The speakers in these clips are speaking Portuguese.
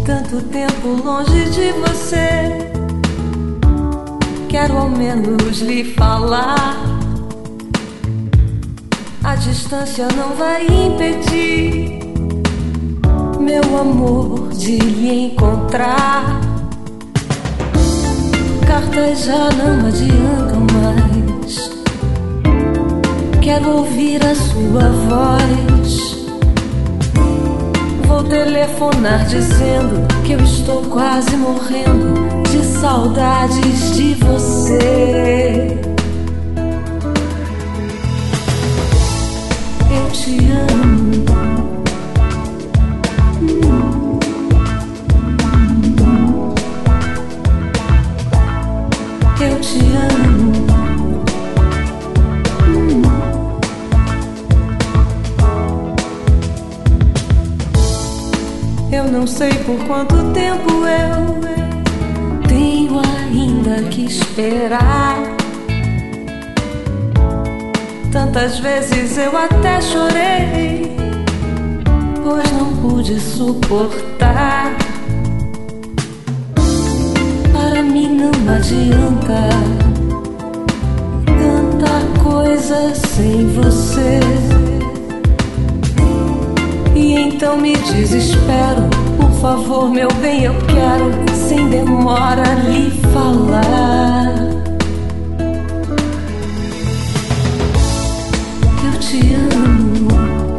Tanto tempo longe de você, quero ao menos lhe falar. A distância não vai impedir meu amor de lhe encontrar. Cartas já não adiantam mais, quero ouvir a sua voz. Vou telefonar dizendo que eu estou quase morrendo de saudades de você. Eu te amo. Eu te amo. Eu não sei por quanto tempo eu tenho ainda que esperar. Tantas vezes eu até chorei, pois não pude suportar. Para mim não adianta tanta coisa sem você. E então me desespero. Por favor, meu bem, eu quero sem demora lhe falar. Eu te amo.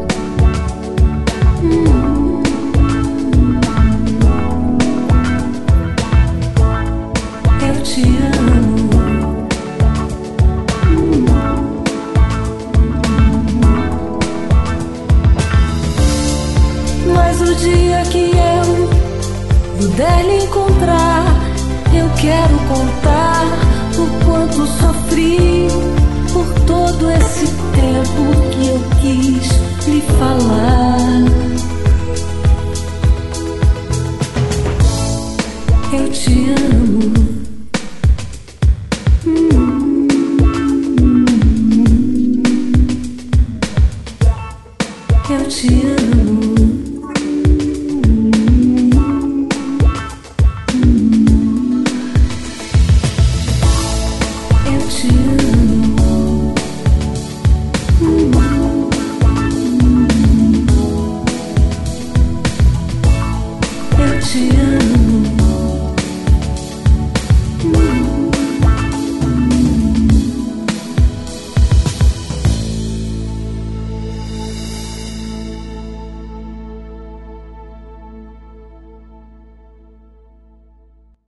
Eu te amo. Mas o dia que eu puder lhe encontrar, eu quero contar o quanto sofri por todo esse tempo que eu quis lhe falar. Eu te amo. Eu te amo. Eu te amo.